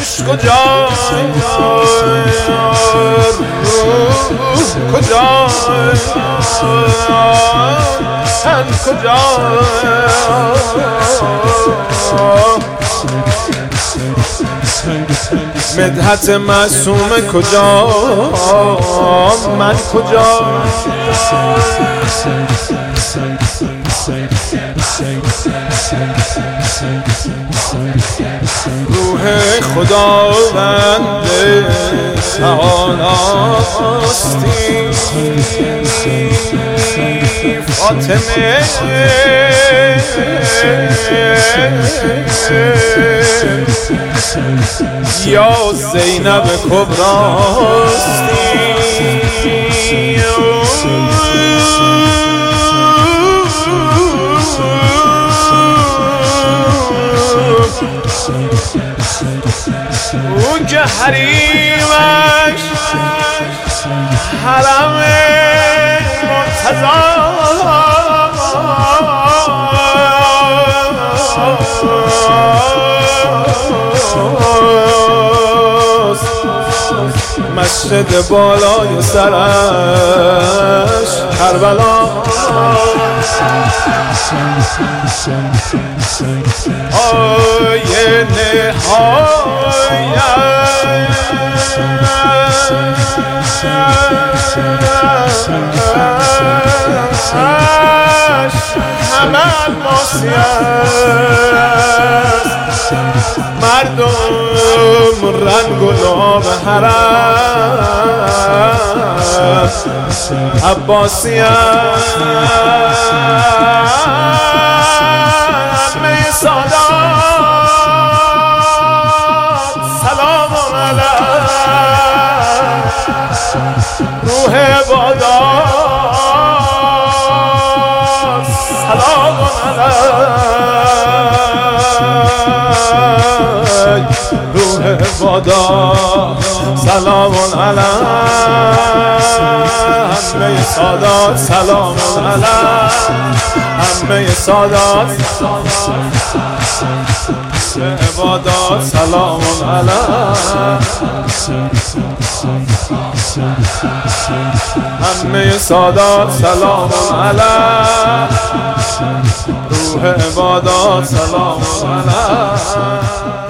روش کجا روح کجا تن کجا مدحت معصوم کجا من کجا روح خداوند تعالی‌استی فاطمه یا زینب کبراستی اون که حریمش حرم مرتضی مسجد بالای سرش کربلا آیه نهایت همه الماسی است مردم رنگ و نام حرم عباسی است همه سادات سلام علیه روح عبادات سلام علیه روح عبادات سلام علیه همه سادات سلام علیه همه سادات عبادات سلام علیه همه سادات سلام علیه روح عبادات سلام علیه